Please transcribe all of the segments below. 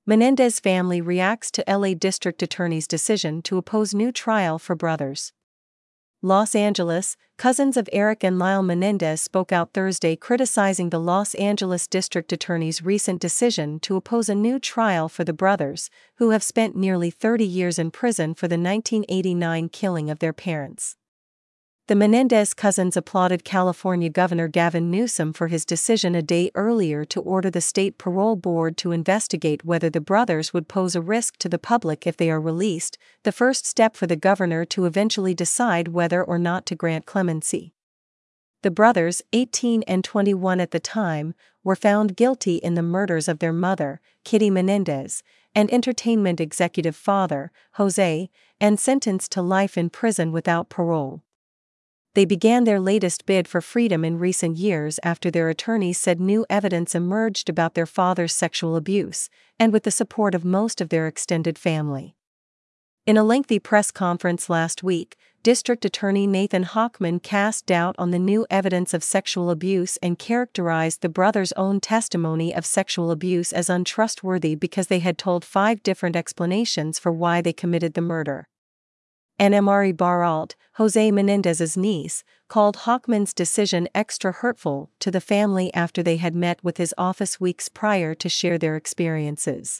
Menendez family reacts to LA District Attorney's decision to oppose new trial for brothers. Los Angeles, cousins of Eric and Lyle Menendez spoke out Thursday criticizing the Los Angeles District Attorney's recent decision to oppose a new trial for the brothers, who have spent nearly 30 years in prison for the 1989 killing of their parents. The Menendez cousins applauded California Governor Gavin Newsom for his decision a day earlier to order the state parole board to investigate whether the brothers would pose a risk to the public if they are released, the first step for the governor to eventually decide whether or not to grant clemency. The brothers, 18 and 21 at the time, were found guilty in the murders of their mother, Kitty Menendez, and entertainment executive father, Jose, and sentenced to life in prison without parole. They began their latest bid for freedom in recent years after their attorneys said new evidence emerged about their father's sexual abuse, and with the support of most of their extended family. In a lengthy press conference last week, District Attorney Nathan Hochman cast doubt on the new evidence of sexual abuse and characterized the brothers' own testimony of sexual abuse as untrustworthy because they had told 5 different explanations for why they committed the murder. Anamari Baralt, Jose Menendez's niece, called Hochman's decision extra hurtful to the family after they had met with his office weeks prior to share their experiences.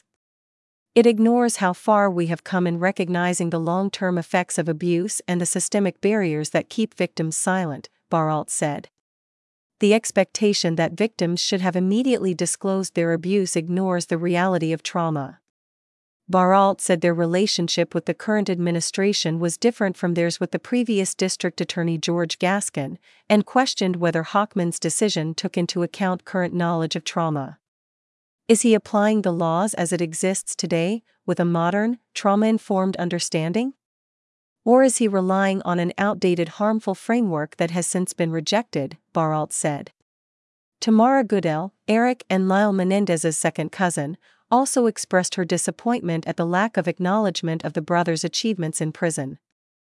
It ignores how far we have come in recognizing the long-term effects of abuse and the systemic barriers that keep victims silent, Baralt said. The expectation that victims should have immediately disclosed their abuse ignores the reality of trauma. Baralt said their relationship with the current administration was different from theirs with the previous District Attorney George Gascon, and questioned whether Hochman's decision took into account current knowledge of trauma. Is he applying the laws as it exists today, with a modern, trauma-informed understanding? Or is he relying on an outdated harmful framework that has since been rejected, Baralt said. Tamara Goodell, Eric and Lyle Menendez's second cousin, also expressed her disappointment at the lack of acknowledgement of the brothers' achievements in prison.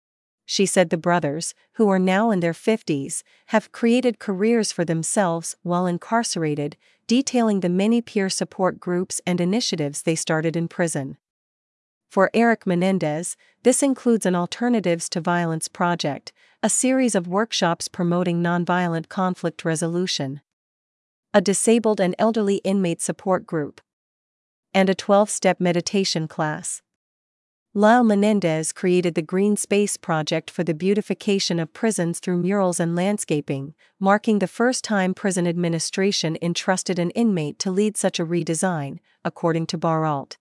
She said the brothers, who are now in their 50s, have created careers for themselves while incarcerated, detailing the many peer support groups and initiatives they started in prison. For Eric Menendez, this includes an Alternatives to Violence project, a series of workshops promoting nonviolent conflict resolution, a disabled and elderly inmate support group, and a 12-step meditation class. Lyle Menendez created the Green Space Project for the beautification of prisons through murals and landscaping, marking the first time prison administration entrusted an inmate to lead such a redesign, according to Baralt.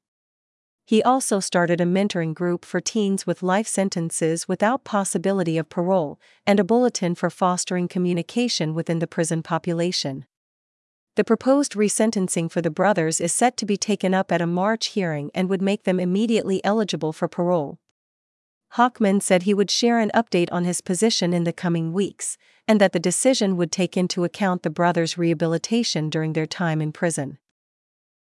He also started a mentoring group for teens with life sentences without possibility of parole, and a bulletin for fostering communication within the prison population. The proposed resentencing for the brothers is set to be taken up at a March hearing and would make them immediately eligible for parole. Hochman said he would share an update on his position in the coming weeks, and that the decision would take into account the brothers' rehabilitation during their time in prison.